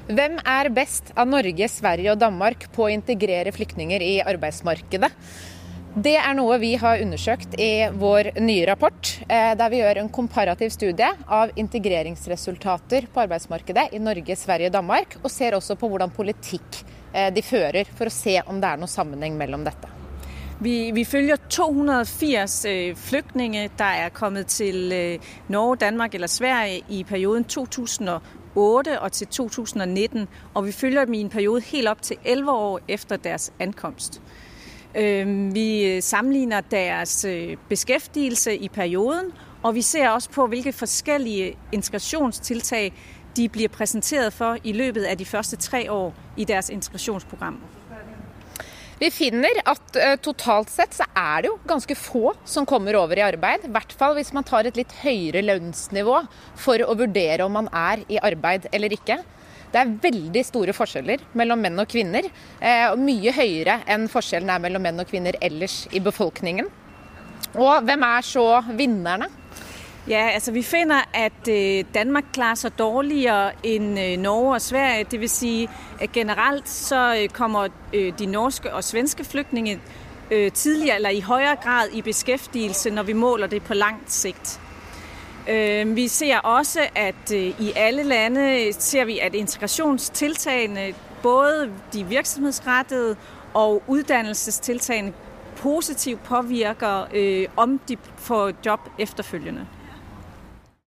Hvem er best av Norge, Sverige og Danmark på å integrere flyktninger i arbeidsmarkedet? Det er noe vi har undersøkt i vår nye rapport, der vi gjør en komparativ studie av integreringsresultater på arbeidsmarkedet i Norge, Sverige og Danmark, og ser også på hvordan politikk de fører for å se om det er noen sammenheng mellom dette. Vi følger 280 flygtninge, der er kommet til Norge, Danmark eller Sverige i perioden 2008 og til 2019, og vi følger dem i en periode helt op til 11 år efter deres ankomst. Vi sammenligner deres beskæftigelse i perioden, og vi ser også på, hvilke forskellige integrationstiltag de bliver præsenteret for i løbet af de første 3 år i deres integrationsprogram. Vi finner at totalt sett så er det jo ganske få som kommer over i arbeid, i hvert fall hvis man tar et litt høyere lønnsnivå for å vurdere om man er i arbeid eller ikke. Det er veldig store forskjeller mellom menn og kvinner, og mye høyere enn forskjellen er mellom menn og kvinner ellers i befolkningen. Og hvem er så vinnerne? Ja, altså vi finder, at Danmark klarer sig dårligere end Norge og Sverige. Det vil sige, at generelt så kommer de norske og svenske flygtninge tidligere eller i højere grad i beskæftigelse, når vi måler det på langt sigt. Vi ser også, at i alle lande ser vi, at integrationstiltagene, både de virksomhedsrettede og uddannelsestiltagene, positivt påvirker, om de får job efterfølgende.